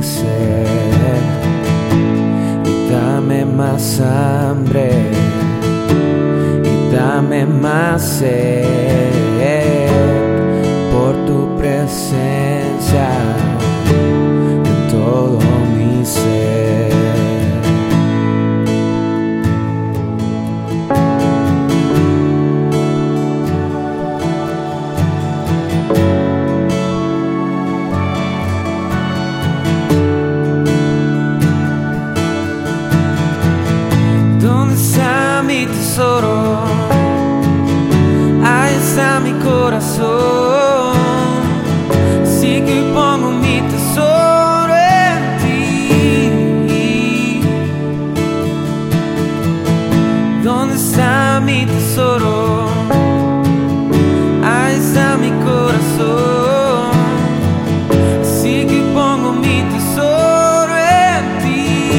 ser y dame más hambre y dame más sed por tu presencia en todo mi ser. Mi tesoro, ahí está mi corazón. Sí que pongo mi tesoro en ti. ¿Dónde está mi tesoro? Ahí está mi corazón. Sí que pongo mi tesoro en ti.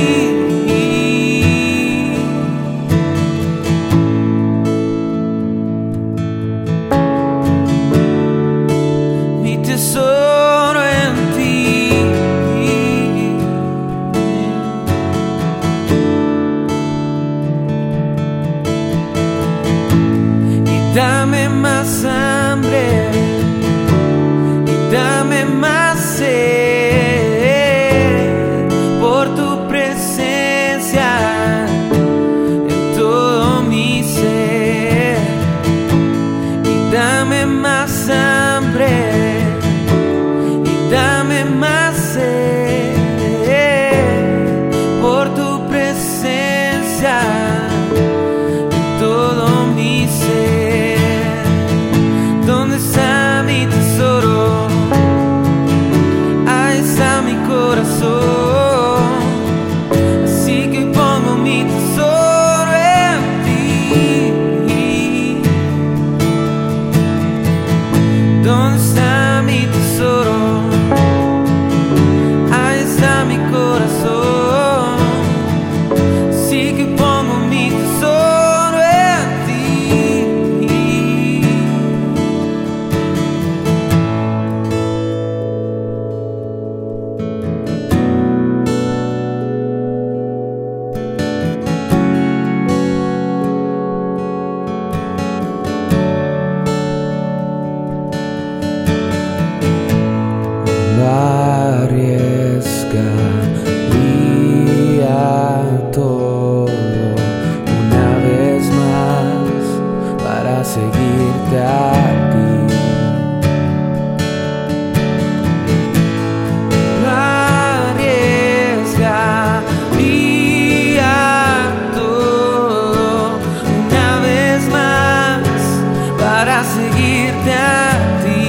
Tesoro en ti, y dame más hambre y dame más sed por tu presencia en todo mi ser, y dame más hambre. Dame más sed por tu presencia en todo mi ser. ¿Dónde está mi tesoro? Ahí está mi corazón. Así que pongo mi tesoro en ti. ¿Dónde está mi tesoro? Mi corazón, sí que pongo mi tesoro en ti. Arriesgaría todo una vez más para seguirte a ti. Arriesgaría todo una vez más para seguirte a ti.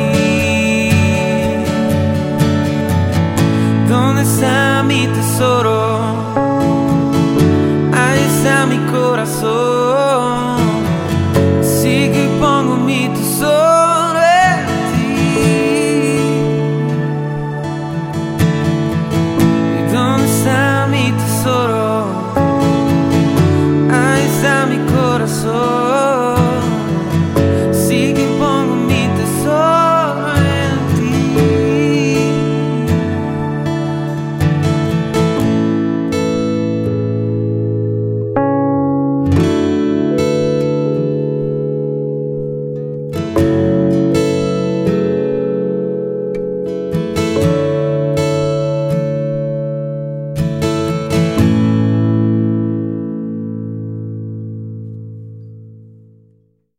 ¿Dónde está mi tesoro?